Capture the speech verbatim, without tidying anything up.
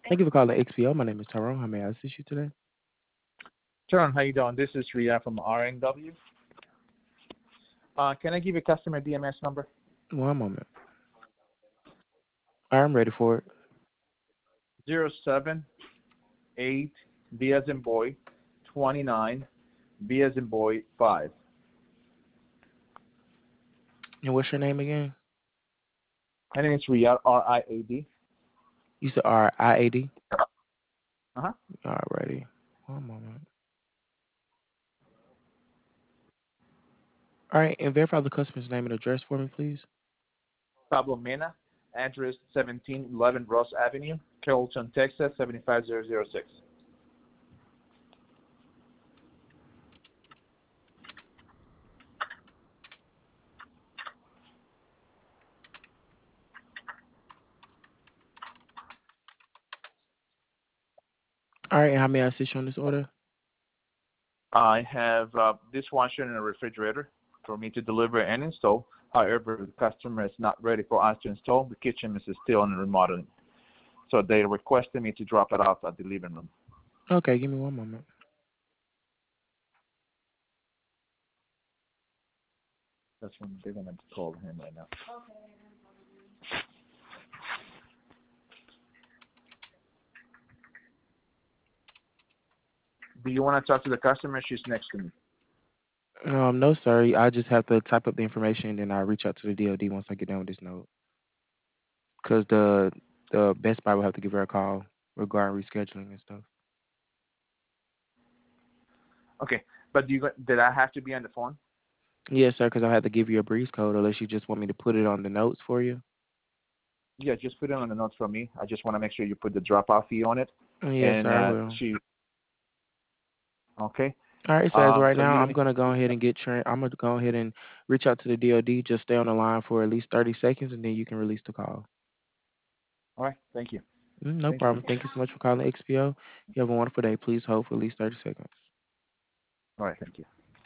Thank you for calling X P O. My name is Tyrone. How may I assist you today? John, how you doing? This is Ria from R N W. Uh, can I give you a customer D M S number? One moment. All right, I'm ready for it. Zero seven eight B as in boy, twenty-nine B as in boy, five. And what's your name again? My name is Riyad, R I A D. You said R I A D? Uh-huh. All righty. One moment. All right, and verify the customer's name and address for me, please. Pablo Mena, address seventeen eleven Ross Avenue, Carrollton, Texas, seven five zero zero six. All right, and how may I assist you on this order? I have uh, dishwasher and a refrigerator for me to deliver and install. However, the customer is not ready for us to install. The kitchen is still in remodeling. So they requested me to drop it off at the living room. Okay, give me one moment. That's when they're going to call him right now. Do you want to talk to the customer? She's next to me. Um, no, sir. I just have to type up the information and then I reach out to the D O D once I get done with this note. Because the the Best Buy will have to give her a call regarding rescheduling and stuff. Okay, but do you did I have to be on the phone? Yes, sir, because I have to give you a breeze code unless you just want me to put it on the notes for you. Yeah, just put it on the notes for me. I just want to make sure you put the drop-off fee on it. Yes, And sir, I uh, will. she, okay. All right, so as of Um, right so now, you don't I'm need. gonna go ahead and get trained. I'm gonna go ahead and reach out to the D O D. Just stay on the line for at least thirty seconds, and then you can release the call. All right, thank you. Mm, no Thank you. problem. Thank you so much for calling X P O. You have a wonderful day. Please hold for at least thirty seconds. All right, thank you.